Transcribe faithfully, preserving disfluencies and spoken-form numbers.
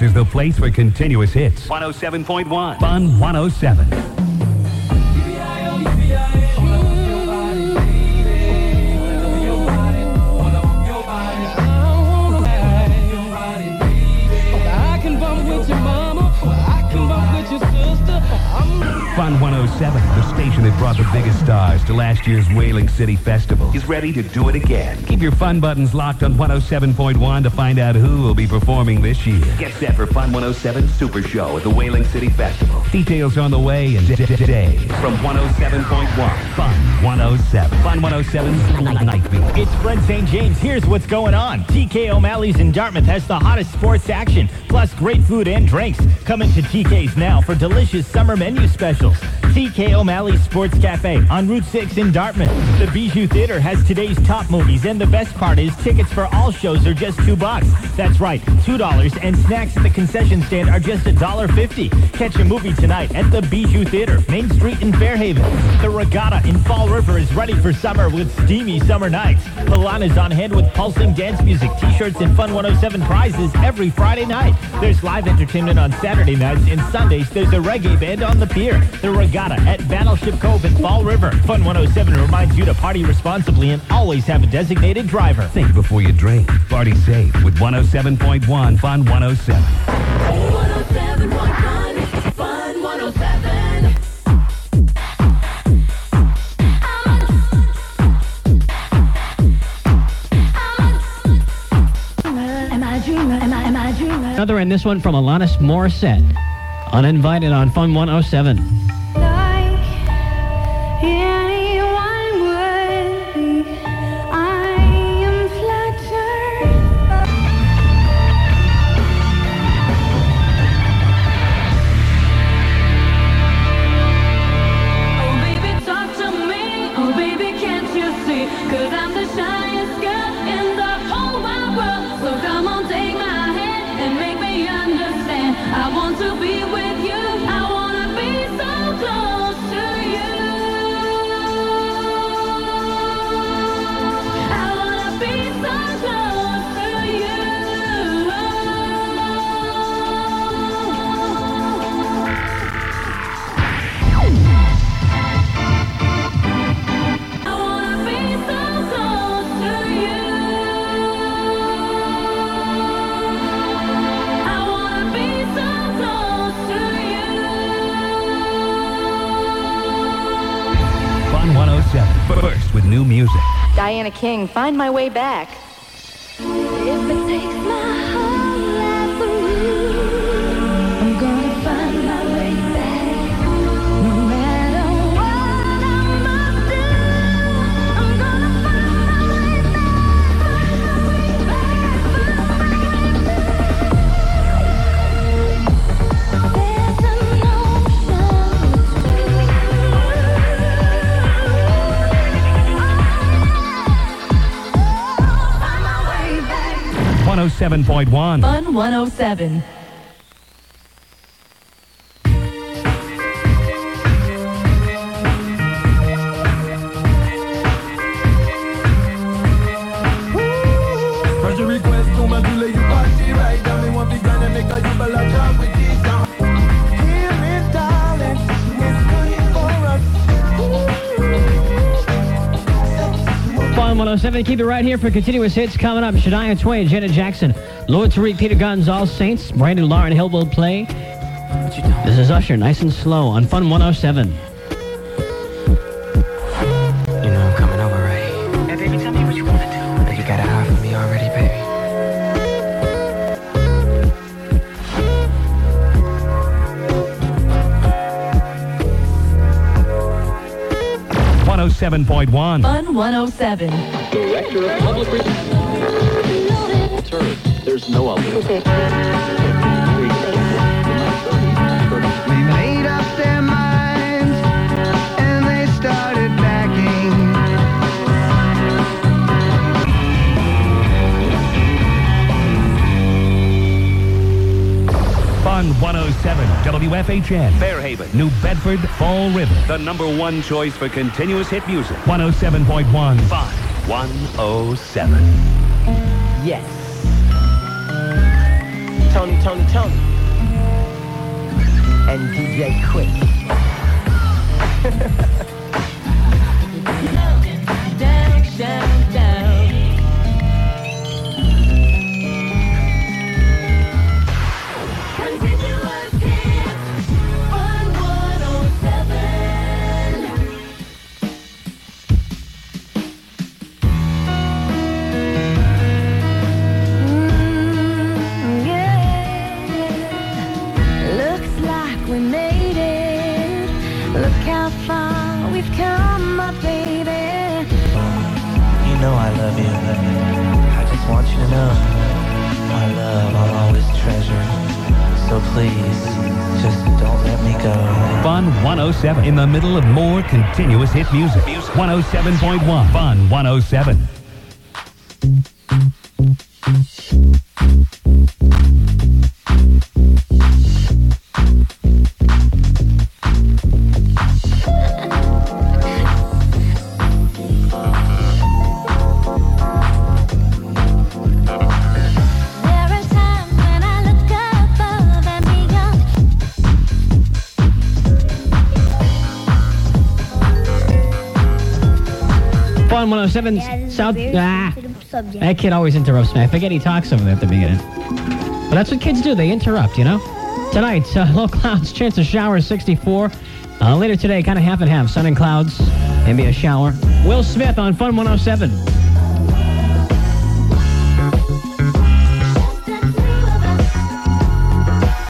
is the place for continuous hits. one oh seven point one. Fun one oh seven. Fun one oh seven, the station that brought the biggest stars to last year's Whaling City Festival, is ready to do it again. Keep your fun buttons locked on one oh seven point one to find out who will be performing this year. Get set for Fun one oh seven Super Show at the Whaling City Festival. Details on the way in today. From one oh seven point one, Fun one oh seven. Fun one oh seven's Night Beat. It's Fred Saint James. Here's what's going on. T K O'Malley's in Dartmouth has the hottest sports action, plus great food and drinks. Come into T K's now for delicious summer menu specials. T K O'Malley's Sports Cafe on Route six in Dartmouth. The Bijou Theater has today's top movies, and the best part is tickets for all shows are just two bucks. That's right, two dollars, and snacks at the concession stand are just a dollar fifty. Catch a movie tonight at the Bijou Theater, Main Street in Fairhaven. The Regatta in Fall River is ready for summer with steamy summer nights. Milana's on hand with pulsing dance music, t-shirts, and Fun one oh seven prizes every Friday night. There's live entertainment on Saturday nights, and Sundays there's a reggae band on the pier. The Regatta at Battleship Cove in Fall River. Fun one oh seven reminds you to party responsibly and always have a designated driver. Think before you drink. Party safe with one oh seven point one Fun one oh seven. one oh seven point one Fun one oh seven. Am I a dreamer? Am I, am I a dreamer? Another in this one from Alanis Morissette. Uninvited on Fun one oh seven. Like anyone would be, I am flattered. Oh baby, talk to me. Oh baby, can't you see? 'Cause I'm the shyest girl in the whole wide world. So come on, take my hand and make me understand. I want to be with you. I wanna be so close to you. I wanna be so close to you. I wanna be so close to you. I wanna be so close to you. Fun one oh seven. First with new music. Diana King, Find My Way Back. If it takes my whole life from you, I'm gonna find my way back. No matter what I must do, I'm gonna find my way back. There's an ocean one oh seven point one. Fun one oh seven. Heard your request to my delay, you party right down. Me want to gonna make a you ball job with this song. Hear me, darling, it's good for us. Fun one oh seven. Keep it right here for continuous hits coming up. Shania Twain, Janet Jackson, Lord Tariq, Peter Guns, All Saints, Brandon Lauren Hill will play. This is Usher, Nice and Slow on Fun one oh seven. You know I'm coming over, right? Hey, baby, tell me what you want to do. You got a heart for me already, baby. one oh seven point one. Fun one oh seven. Director of Public Relations. Turn. There's no alternative. We made up their minds and they started backing. Fun one oh seven. W F H N. Fairhaven, New Bedford, Fall River. The number one choice for continuous hit music. one oh seven point one. Fun one oh seven. Yes. Tony, Tony, Tony. And D J Quick. Down, down, down. Continuous hit on one oh seven. Mm, yeah. Looks like we made it. Look how far we've come, my baby. You know I love you. I just want you to know my love I'll always treasure. So please, just don't let me go. Fun one oh seven. In the middle of more continuous hit music. one oh seven point one. Fun one oh seven. There are times when I look above and beyond. Fun one oh seven South. Ah, that kid always interrupts me. I forget he talks over there at the beginning. But that's what kids do. They interrupt, you know? Tonight, uh, low clouds, chance of showers, sixty-four. Uh, later today, kind of half and half. Sun and clouds, maybe a shower. Will Smith on Fun one oh seven.